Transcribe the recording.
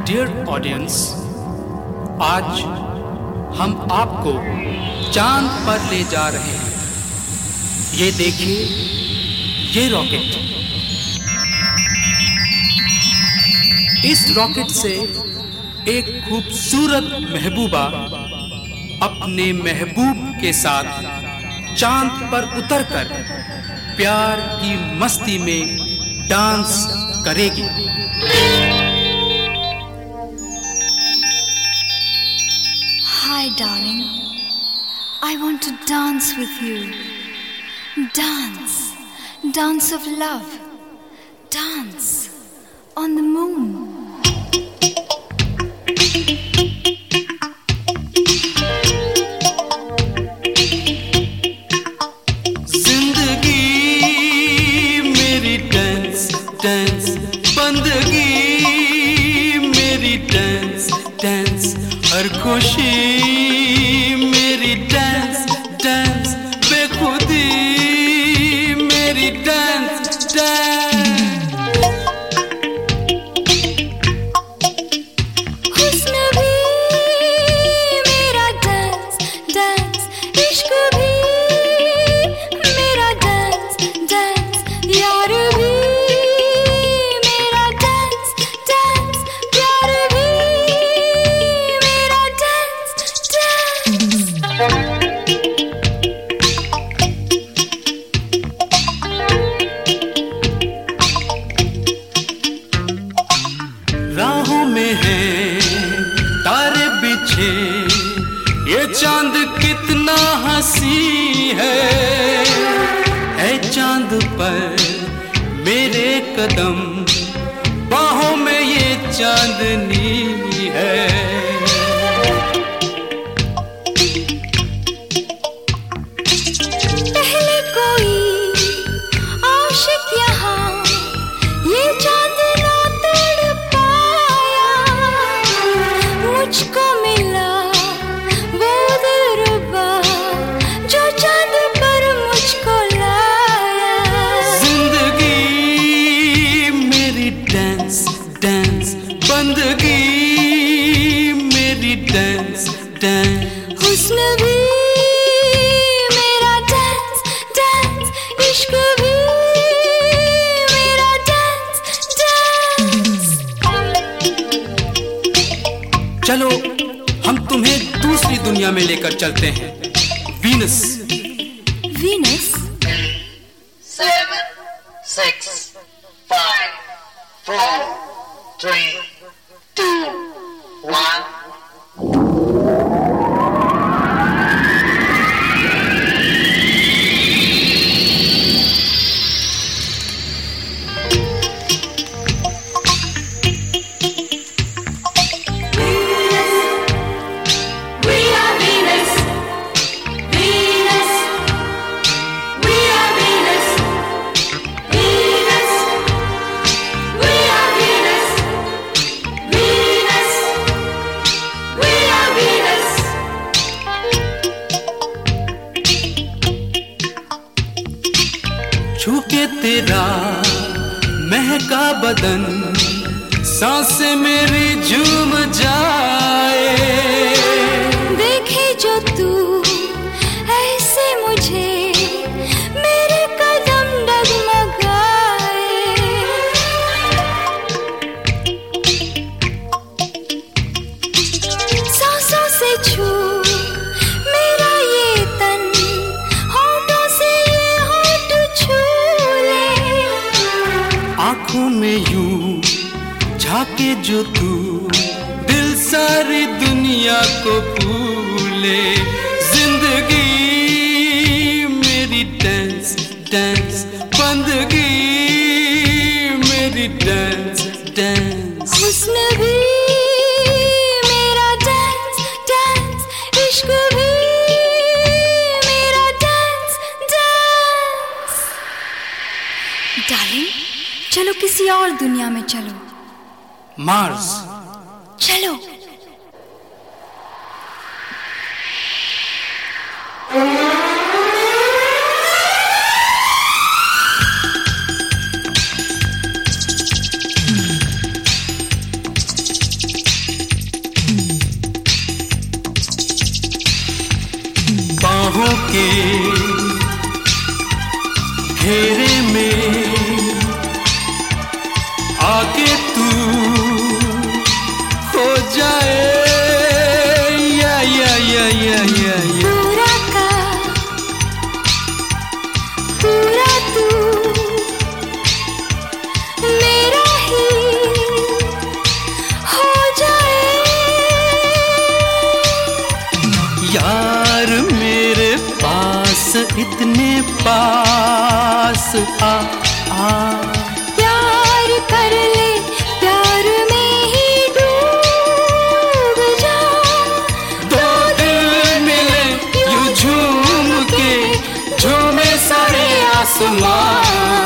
Dear audience, आज हम आपको चांद पर ले जा रहे हैं। ये देखिए, ये रॉकेट। इस रॉकेट से एक खूबसूरत महबूबा अपने महबूब के साथ चांद पर उतरकर प्यार की मस्ती में डांस करेगी। Hi darling, I want to dance with you. Dance, dance of love. Dance on the moon. जिंदगी मेरी डांस डांस, बंदगी मेरी डांस डांस, हर खुशी मेरी डांस डांस, बेखुदी मेरी डांस डांस। हुस्न भी मेरा डांस डांस, इश्क भी मेरा डांस डांस, यार भी मेरा डांस डांस, प्यार भी मेरा डांस डांस। राहों में हैं तारे बिछे, ये चांद कितना हंसी है चांद पर मेरे कदम, बाहों में ये चांदनी है। पहले कोई आशिक यहाँ ये चांद ना तड़ पाया, मुझको मिला वो दिलरुबा जो चांद पर मुझको लाया। जिंदगी मेरी डांस डांस, बंदगी मेरी डांस डांस। हुस्न भी मेरा डांस डांस, इश्क भी मेरा डांस डांस। चलो हम तुम्हें दूसरी दुनिया में लेकर चलते हैं, Venus. Venus 7, 6, 5, 4, 3, 2, 1. We are Venus. Venus. We are Venus. Venus. We are Venus. Venus. We are Venus. छू के तेरा महका बदन, सांसें मेरी झूम जाए। देखे जो तू ऐसे मुझे, मेरे कदम डगमगाए। सांसों से छू मेरा ये तन, होठों से ये होठ छू ले। आंखों में यूं झाके जो तू, दिल सारी दुनिया को भूले। जिंदगी मेरी डांस डांस, बंदगी मेरी डांस डांस। हुस्न भी मेरा डांस डांस, इश्क भी मेरा डांस डांस। डार्लिंग, चलो किसी और दुनिया में चलो। मार्स। चलो। बाहों के घेरे में आके तू खो जाए या पूरा का पूरा तू मेरा ही हो जाए। यार मेरे पास इतने पास आ प्यार कर ले, प्यार में ही डूब जा। दो दिल मिले यूं झूम के झूमे सारे आसमां।